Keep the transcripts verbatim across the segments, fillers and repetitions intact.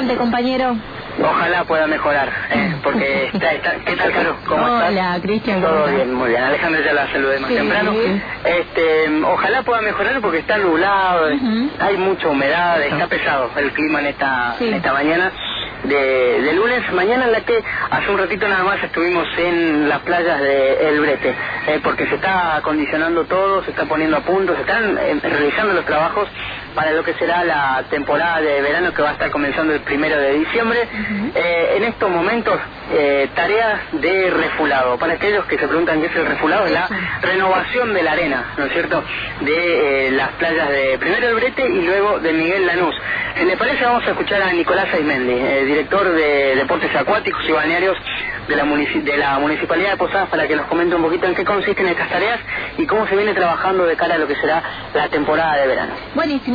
importante, compañero. Ojalá pueda mejorar, ¿eh? Porque está, está, ¿qué tal, Caro? ¿Cómo Hola, estás? Hola, Cristian. Todo bien, muy bien. Alejandra ya la saludé más sí. temprano. Este, ojalá pueda mejorar porque está nublado, uh-huh. hay mucha humedad, está pesado el clima en esta, sí. en esta mañana. De, de lunes, mañana en la que hace un ratito nada más estuvimos en las playas de El Brete, eh, porque se está acondicionando todo, se está poniendo a punto, se están eh, realizando los trabajos para lo que será la temporada de verano que va a estar comenzando el primero de diciembre. Uh-huh. eh, en estos momentos, eh, tareas de refulado. Para aquellos que se preguntan qué es el refulado, es la renovación de la arena, ¿no es cierto?, de eh, las playas de primero El Brete y luego de Miguel Lanús. Si les parece, vamos a escuchar a Nicolás Aizmendi, eh, director de Deportes Acuáticos y Balnearios de la, munici- de la Municipalidad de Posadas, para que nos comente un poquito en qué consisten estas tareas y cómo se viene trabajando de cara a lo que será la temporada de verano. Buenísimo.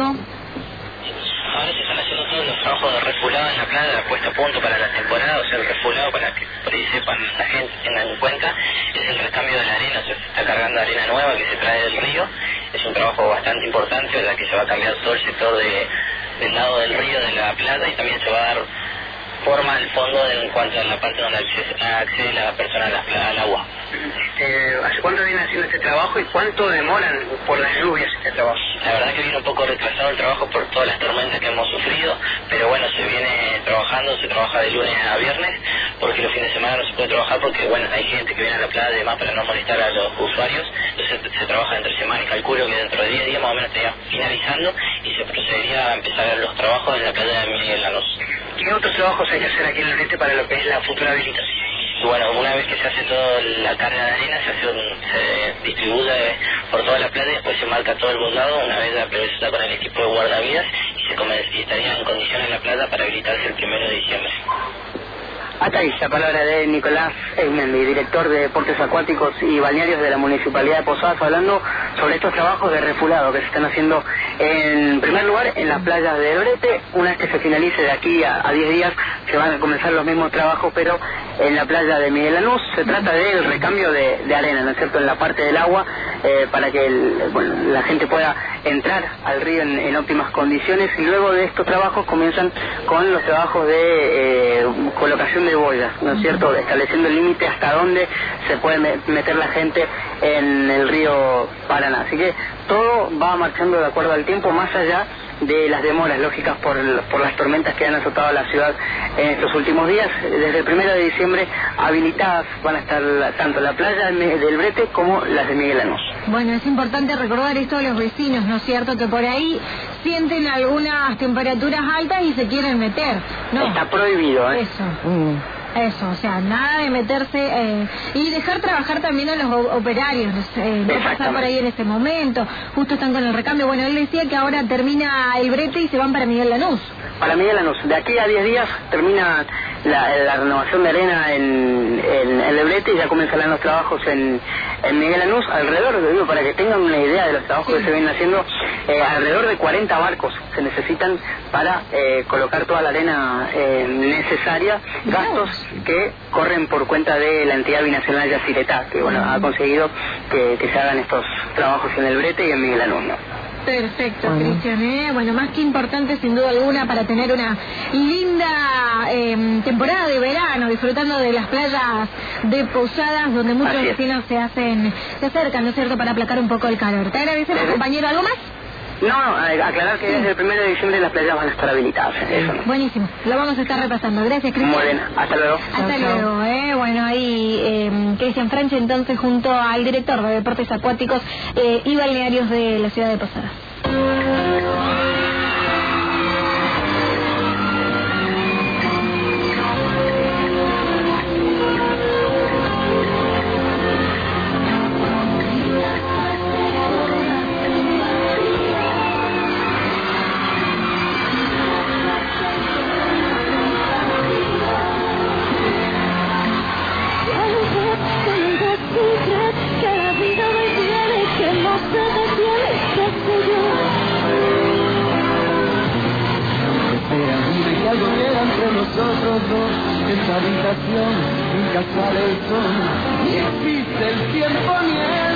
Ahora se están haciendo todos los trabajos de refulado en la playa, puesta a punto para la temporada. O sea, el refulado, para que por ahí sepan, la gente tengan en cuenta, es el recambio de la arena. O sea, se está cargando arena nueva que se trae del río. Es un trabajo bastante importante, ya que se va a cambiar todo el sector de, del lado del río, de la playa, y también se va a dar forma al fondo de, en cuanto a la parte donde accede, accede la persona a la, al agua. Eh, ¿Hace cuánto viene haciendo este trabajo y cuánto demoran por las lluvias este trabajo? La verdad que viene un poco retrasado el trabajo por todas las tormentas que hemos sufrido, pero bueno, se viene trabajando, se trabaja de lunes a viernes, porque los fines de semana no se puede trabajar porque, bueno, hay gente que viene a la playa y demás para no molestar a los usuarios. Entonces se, se trabaja entre semana y calculo que dentro de diez días más o menos estaría finalizando y se procedería a empezar los trabajos en la playa de Miguel Lanús. ¿Qué otros trabajos hay que hacer aquí en el Brete para lo que es la futura habilitación? Bueno, una vez que se hace toda la carga de arena, se, hace un, se distribuye por toda la playa y después se marca todo el bordado. Una vez la playa está con el equipo de guardavidas y, se come, y estaría en condiciones la playa para habilitarse el primero de diciembre. Hasta ahí la palabra de Nicolás Aizmendi, director de Deportes Acuáticos y Balnearios de la Municipalidad de Posadas, hablando sobre estos trabajos de refulado que se están haciendo en primer lugar en las playas de El Brete. Una vez que se finalice de aquí a diez días se van a comenzar los mismos trabajos, pero en la playa de Miguel Lanús. Se trata del recambio de, de arena, ¿no es cierto?, en la parte del agua, eh, para que el, bueno, la gente pueda entrar al río en, en óptimas condiciones, y luego de estos trabajos comienzan con los trabajos de eh, colocación de boyas, ¿no es cierto?, estableciendo el límite hasta dónde se puede meter la gente en el río Paraná. Así que todo va marchando de acuerdo al tiempo, más allá de las demoras lógicas por, por las tormentas que han azotado la ciudad en estos últimos días. Desde el primero de diciembre habilitadas van a estar la, tanto la playa del Brete como las de Miguel Lanús. Bueno, es importante recordar esto a los vecinos, ¿no es cierto?, que por ahí sienten algunas temperaturas altas y se quieren meter, ¿no? Está prohibido, ¿eh? Eso. Mm. Eso, o sea, nada de meterse eh, y dejar trabajar también a los operarios, eh, no pasar por ahí en este momento. Justo están con el recambio. Bueno, él decía que ahora termina el Brete y se van para Miguel Lanús. Para Miguel Lanús, de aquí a diez días termina la, la renovación de arena en, en, en el Brete y ya comenzarán los trabajos en, en Miguel Lanús. Alrededor, digo, para que tengan una idea de los trabajos sí. que se vienen haciendo, eh, alrededor de cuarenta barcos se necesitan para eh, colocar toda la arena eh, necesaria, gastos que corren por cuenta de la entidad binacional Yacyretá, que bueno, ha conseguido que, que se hagan estos trabajos en el Brete y en Miguel Lanús, ¿no? Perfecto, bueno. Cristian, ¿eh? Bueno, más que importante sin duda alguna para tener una linda eh, temporada de verano, disfrutando de las playas de Posadas, donde muchos vecinos se hacen, se acercan, ¿no es cierto?, para aplacar un poco el calor. ¿Te agradecemos, ¿Sí? compañero? ¿Algo más? No, no, aclarar que sí. desde el primero de diciembre las playas van a estar habilitadas. Eso, ¿no? Buenísimo, lo vamos a estar repasando. Gracias, Cristian. Muy bien, hasta luego. Hasta chao, luego, eh. Bueno, ahí eh, Cristian Franche, entonces, junto al director de Deportes Acuáticos eh, y Balnearios de la ciudad de Posadas. Algo queda entre nosotros dos, esta habitación nunca sale el sol, ni existe el tiempo ni el